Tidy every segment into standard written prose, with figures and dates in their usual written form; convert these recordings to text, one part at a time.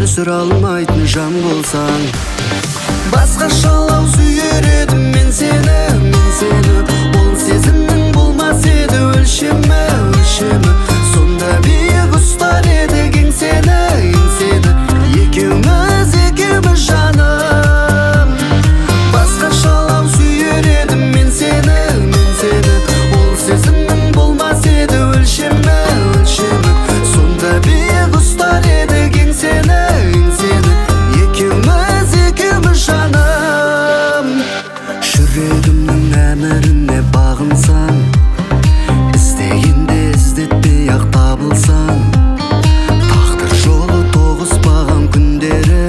өсір алмайтын жан болсаң. Басқашалау сүйер едім мен сені, ол сезімнің болмас еді өлшемі. Сонда биік ұстар едік еңсені, екеуміз жаным. Басқашалау сүйер едім мен сені, ол сезімнің болмас еді өлшемі. Сонда биік ұстар едік еңсені, екеуміз жаным. Жүрегімнің әміріне бағынсаң, іздегенде іздетпей ақ табылсаң, тағдыр жолы тоғыспаған күндері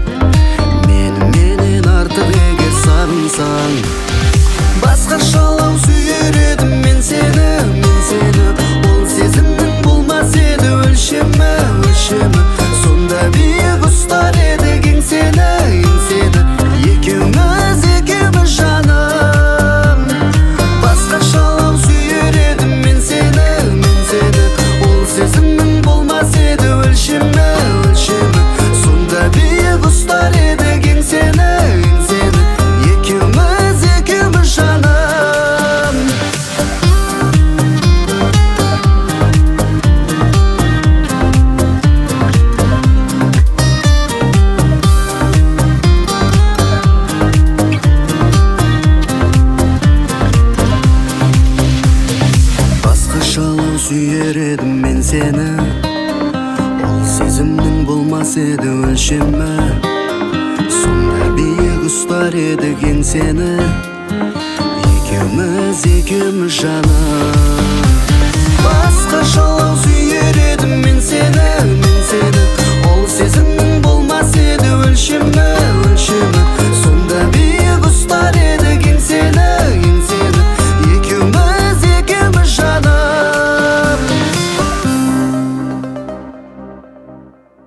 менен артық егер сағынсаң. Басқашалау сүйер едім мен сені, ол сезімнің болмас еді өлшемі. Сонда биік ұстар едік еңсені, екеуміз жаным. Басқашалау сүйер едім мен сені, ол сезімнің болмас еді өлшемі. Сонда биік ұстар едік еңсені, екеуміз жаным. Басқашалау сүйер едім мен сені, ол сезімнің болмас еді өлшемі. Сонда биік ұстар едік еңсені, екеуміз жаным. Басқашалау сүйер едім мен сені,